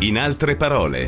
In altre parole.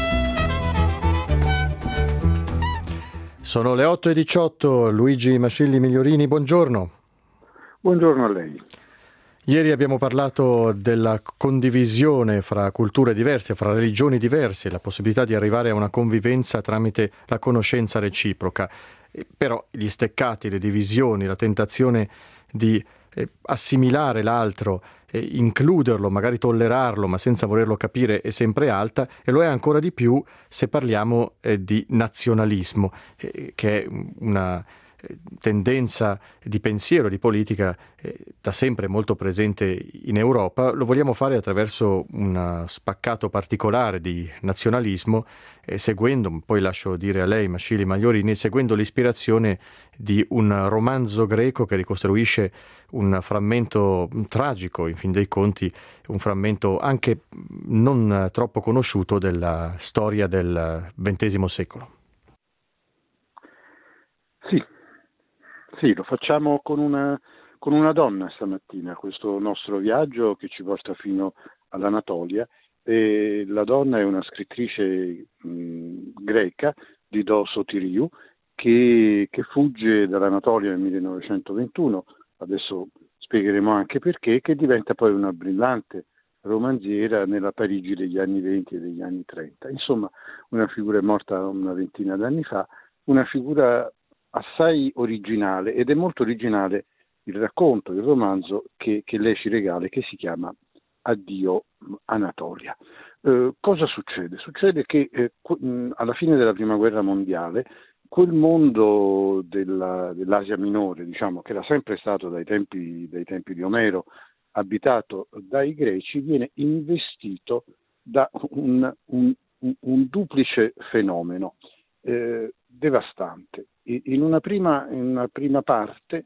Sono le 8:18, Luigi Mascilli Migliorini, buongiorno. Buongiorno a lei. Ieri abbiamo parlato della condivisione fra culture diverse, fra religioni diverse, la possibilità di arrivare a una convivenza tramite la conoscenza reciproca. Però gli steccati, le divisioni, la tentazione di assimilare l'altro, includerlo, magari tollerarlo, ma senza volerlo capire, è sempre alta, e lo è ancora di più se parliamo di nazionalismo, che è una tendenza di pensiero, di politica da sempre molto presente in Europa. Lo vogliamo fare attraverso un spaccato particolare di nazionalismo, seguendo, poi lascio dire a lei, Mascilli Migliorini, seguendo l'ispirazione di un romanzo greco che ricostruisce un frammento tragico, in fin dei conti, un frammento anche non troppo conosciuto della storia del XX secolo. Sì, lo facciamo con una donna stamattina, questo nostro viaggio che ci porta fino all'Anatolia. E la donna è una scrittrice greca, Dido Sotiriou, che fugge dall'Anatolia nel 1921, adesso spiegheremo anche perché, che diventa poi una brillante romanziera nella Parigi degli anni 20 e degli anni 30. Insomma, una figura morta una ventina d'anni fa, una figura assai originale, ed è molto originale il racconto, il romanzo che lei ci regala, che si chiama Addio Anatolia. Cosa succede? Succede che alla fine della Prima Guerra Mondiale quel mondo dell'Asia Minore, diciamo, che era sempre stato dai tempi di Omero abitato dai greci, viene investito da un duplice fenomeno devastante. In una prima parte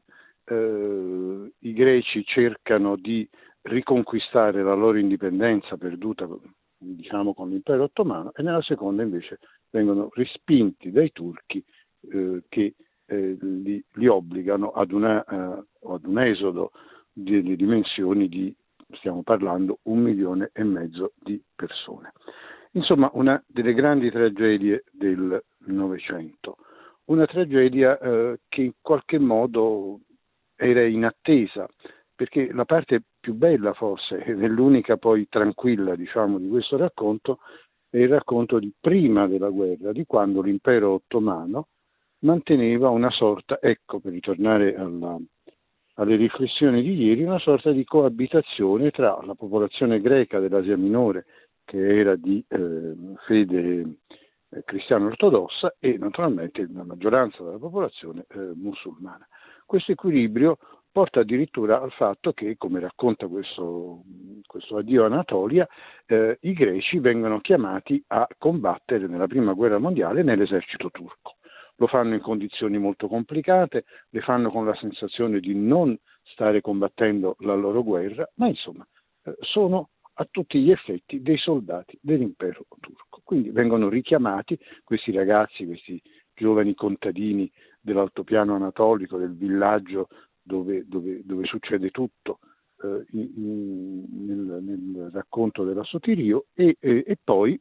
i greci cercano di riconquistare la loro indipendenza perduta, diciamo, con l'impero ottomano, e nella seconda invece vengono respinti dai turchi che li obbligano ad un esodo di dimensioni di, stiamo parlando, 1,5 milioni di persone. Insomma, una delle grandi tragedie del Novecento, una tragedia che in qualche modo era inattesa, perché la parte più bella forse, ed è l'unica poi tranquilla, diciamo, di questo racconto, è il racconto di prima della guerra, di quando l'impero ottomano manteneva una sorta, ecco, per ritornare alle riflessioni di ieri, una sorta di coabitazione tra la popolazione greca dell'Asia Minore, che era di fede cristiana ortodossa, e naturalmente la maggioranza della popolazione musulmana. Questo equilibrio porta addirittura al fatto che, come racconta questo Addio Anatolia, i greci vengono chiamati a combattere nella Prima Guerra Mondiale nell'esercito turco. Lo fanno in condizioni molto complicate, le fanno con la sensazione di non stare combattendo la loro guerra, ma insomma sono a tutti gli effetti dei soldati dell'impero turco. Quindi vengono richiamati questi ragazzi, questi giovani contadini dell'altopiano anatolico, del villaggio dove succede tutto nel racconto della Sotiriou, e poi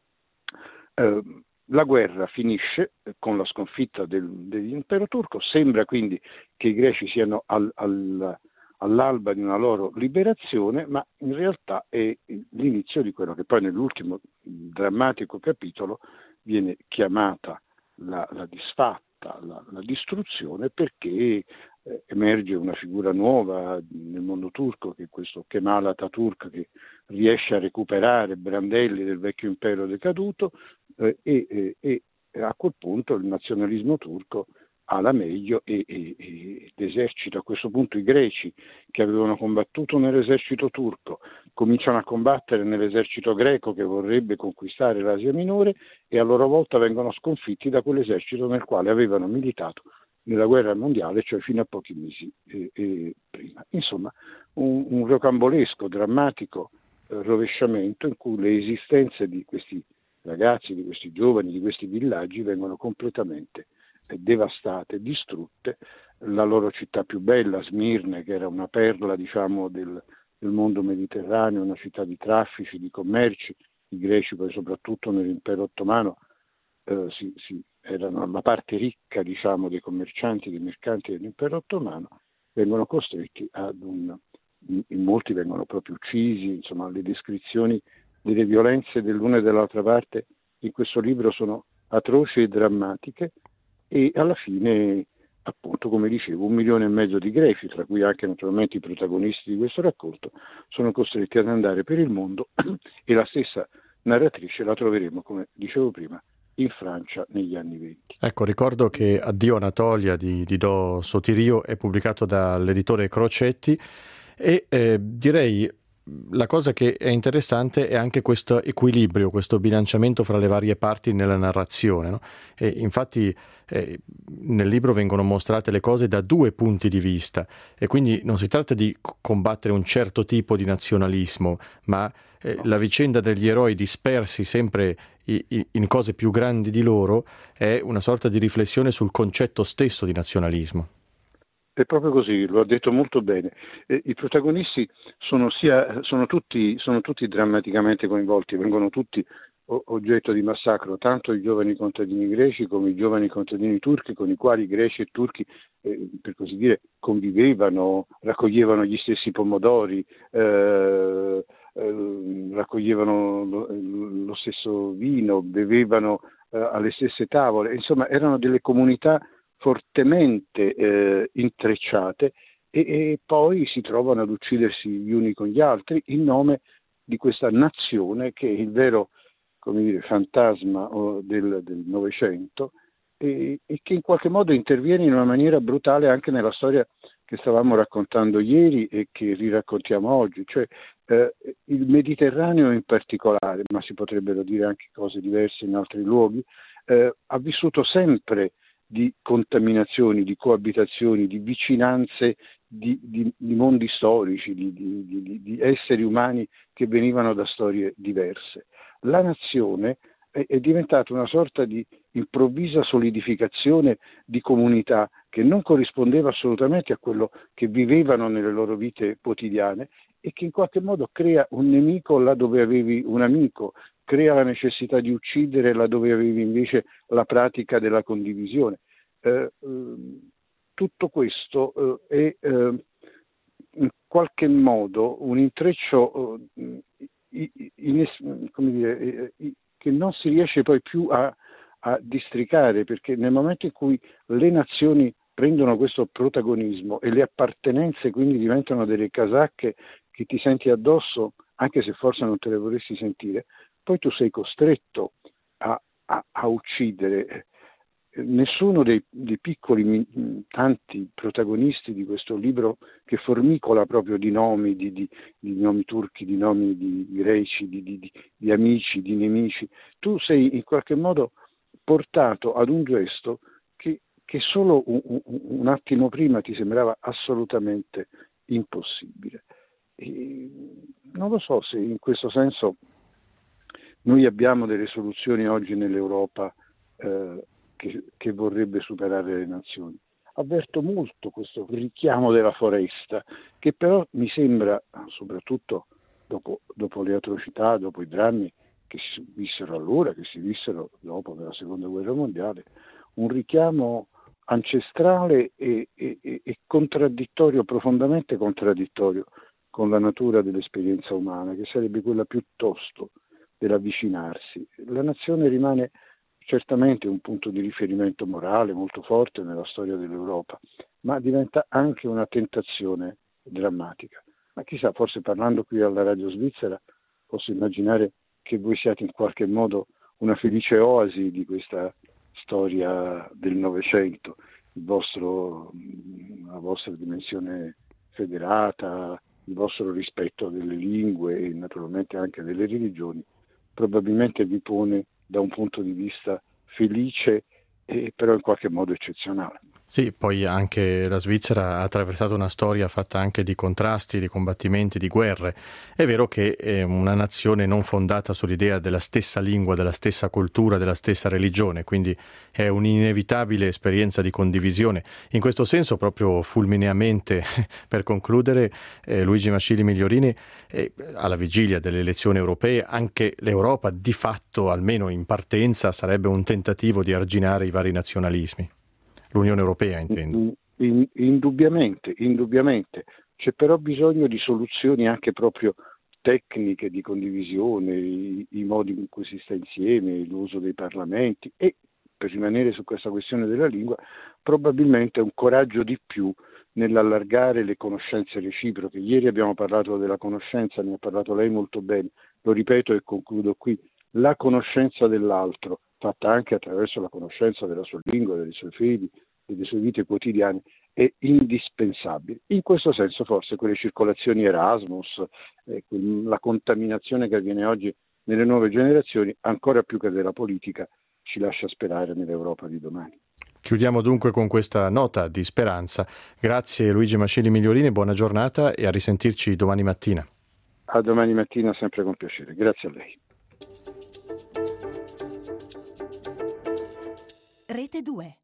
la guerra finisce con la sconfitta dell'impero turco. Sembra quindi che i greci siano all'alba di una loro liberazione, ma in realtà è l'inizio di quello che poi nell'ultimo drammatico capitolo viene chiamata la disfatta, la distruzione, perché emerge una figura nuova nel mondo turco, che è questo Kemal Atatürk, che riesce a recuperare brandelli del vecchio impero decaduto, e a quel punto il nazionalismo turco ha la meglio ed esercita a questo punto i greci, che avevano combattuto nell'esercito turco, cominciano a combattere nell'esercito greco che vorrebbe conquistare l'Asia Minore, e a loro volta vengono sconfitti da quell'esercito nel quale avevano militato nella guerra mondiale, cioè fino a pochi mesi prima. Insomma, un rocambolesco, drammatico rovesciamento in cui le esistenze di questi ragazzi, di questi giovani, di questi villaggi vengono completamente devastate, distrutte. La loro città più bella, Smirne, che era una perla, diciamo, del mondo mediterraneo, una città di traffici, di commerci, i greci poi soprattutto nell'impero ottomano erano la parte ricca, diciamo, dei commercianti, dei mercanti dell'impero ottomano, vengono costretti in molti vengono proprio uccisi, insomma le descrizioni delle violenze dell'una e dell'altra parte in questo libro sono atroci e drammatiche, e alla fine, appunto, come dicevo, 1,5 milioni di greci, tra cui anche naturalmente i protagonisti di questo raccolto, sono costretti ad andare per il mondo e la stessa narratrice la troveremo, come dicevo prima, in Francia negli anni 20. Ecco, ricordo che Addio Anatolia di Do Sotirio è pubblicato dall'editore Crocetti e direi la cosa che è interessante è anche questo equilibrio, questo bilanciamento fra le varie parti nella narrazione, no? E infatti nel libro vengono mostrate le cose da 2 punti di vista e quindi non si tratta di combattere un certo tipo di nazionalismo, ma la vicenda degli eroi dispersi sempre in cose più grandi di loro è una sorta di riflessione sul concetto stesso di nazionalismo. È proprio così, lo ha detto molto bene. I protagonisti sono tutti drammaticamente coinvolti, vengono tutti oggetto di massacro, tanto i giovani contadini greci come i giovani contadini turchi, con i quali greci e turchi, per così dire, convivevano, raccoglievano gli stessi pomodori, raccoglievano lo stesso vino, bevevano alle stesse tavole, insomma erano delle comunità fortemente intrecciate e poi si trovano ad uccidersi gli uni con gli altri in nome di questa nazione che è il vero, come dire, fantasma del Novecento e che in qualche modo interviene in una maniera brutale anche nella storia che stavamo raccontando ieri e che riraccontiamo oggi, cioè il Mediterraneo in particolare, ma si potrebbero dire anche cose diverse in altri luoghi, ha vissuto sempre di contaminazioni, di coabitazioni, di vicinanze di mondi storici, di esseri umani che venivano da storie diverse. La nazione è diventata una sorta di improvvisa solidificazione di comunità che non corrispondeva assolutamente a quello che vivevano nelle loro vite quotidiane e che in qualche modo crea un nemico là dove avevi un amico, crea la necessità di uccidere là dove avevi invece la pratica della condivisione. Tutto questo è in qualche modo un intreccio come dire, che non si riesce poi più a districare, perché nel momento in cui le nazioni prendono questo protagonismo e le appartenenze quindi diventano delle casacche che ti senti addosso, anche se forse non te le vorresti sentire, poi tu sei costretto a uccidere. Nessuno dei piccoli, tanti protagonisti di questo libro che formicola proprio di nomi, di nomi turchi, di nomi di greci, di amici, di nemici, tu sei in qualche modo portato ad un gesto che solo un attimo prima ti sembrava assolutamente impossibile. E non lo so se in questo senso noi abbiamo delle soluzioni oggi nell'Europa che vorrebbe superare le nazioni. Avverto molto questo richiamo della foresta, che però mi sembra, soprattutto dopo le atrocità, dopo i drammi che si vissero allora, che si vissero dopo nella Seconda Guerra Mondiale, un richiamo ancestrale e contraddittorio, profondamente contraddittorio con la natura dell'esperienza umana, che sarebbe quella piuttosto dell'avvicinarsi. La nazione rimane certamente un punto di riferimento morale molto forte nella storia dell'Europa, ma diventa anche una tentazione drammatica. Ma chissà, forse parlando qui alla Radio Svizzera posso immaginare che voi siate in qualche modo una felice oasi di questa storia del Novecento, la vostra dimensione federata, il vostro rispetto delle lingue e naturalmente anche delle religioni, probabilmente vi pone da un punto di vista felice però in qualche modo eccezionale. Sì, poi anche la Svizzera ha attraversato una storia fatta anche di contrasti, di combattimenti, di guerre. È vero che è una nazione non fondata sull'idea della stessa lingua, della stessa cultura, della stessa religione, quindi è un'inevitabile esperienza di condivisione. In questo senso, proprio fulmineamente, per concludere, Luigi Mascilli Migliorini, alla vigilia delle elezioni europee, anche l'Europa di fatto, almeno in partenza, sarebbe un tentativo di arginare i vari nazionalismi. L'Unione Europea, intendo. Indubbiamente. C'è però bisogno di soluzioni anche proprio tecniche di condivisione, i modi in cui si sta insieme, l'uso dei parlamenti e, per rimanere su questa questione della lingua, probabilmente un coraggio di più nell'allargare le conoscenze reciproche. Ieri abbiamo parlato della conoscenza, ne ha parlato lei molto bene, lo ripeto e concludo qui, la conoscenza dell'altro, fatta anche attraverso la conoscenza della sua lingua, dei suoi fedi e delle sue vite quotidiane, è indispensabile. In questo senso forse quelle circolazioni Erasmus, la contaminazione che avviene oggi nelle nuove generazioni, ancora più che della politica, ci lascia sperare nell'Europa di domani. Chiudiamo dunque con questa nota di speranza. Grazie Luigi Mascilli Migliorini, buona giornata e a risentirci domani mattina. A domani mattina, sempre con piacere. Grazie a lei. Rete 2.